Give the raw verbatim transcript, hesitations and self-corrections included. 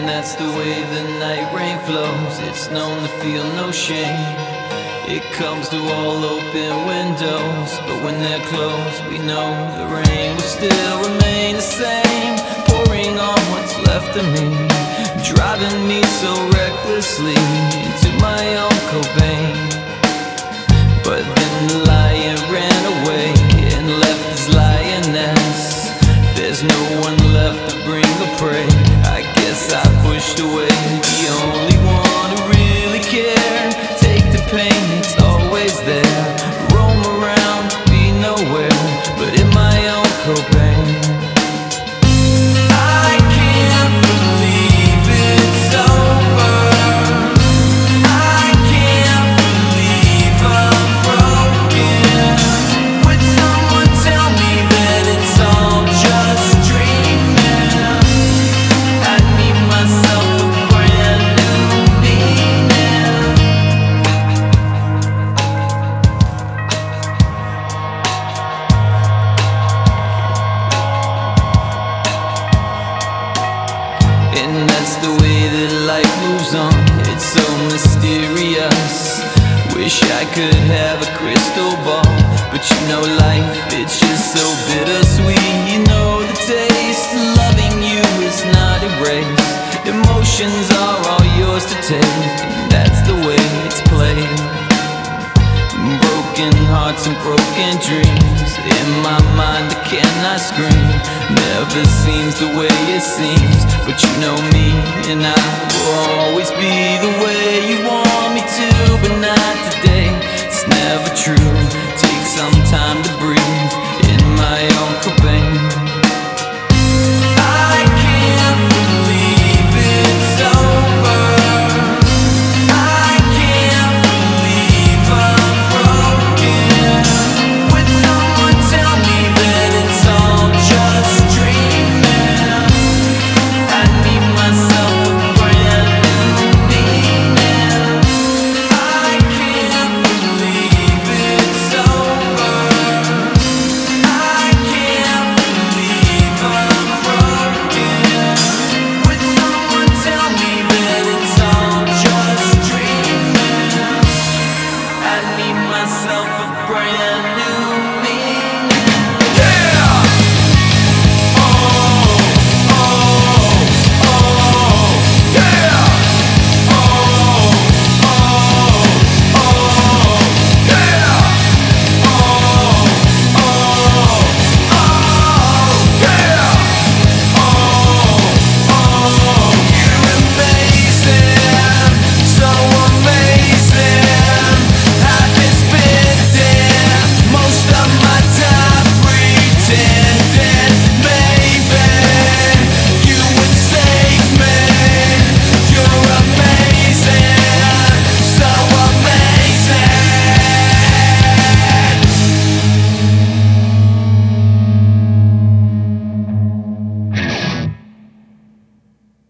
that's the way the night rain flows. It's known to feel no shame. It comes through all open windows, but when they're closed, we know the rain will still remain the same, pouring on what's left of me, driving me so recklessly into my own Cobain. But then the lion ran away and left his lioness. There's no one left to bring the prey. I guess I pushed away the only one who really cared. Take the pain, it's always there. Roam around, be nowhere, but in my own Cobain. I can't believe it's over. I can't believe I'm broken. Would someone tell me that it's all just dreaming? I need myself a brand new meaning. And that's the way that life moves on. It's so mysterious. Wish I could have a crystal ball, but you know life, it's just so bittersweet. You know the taste, loving you is not erased. Emotions are all yours to take, and that's the way it's played. Broken hearts and broken dreams. In my mind I cannot scream. Never seems the way it seems, but you know me, and I will always be the way you want me to. But not today, it's never true. Take some time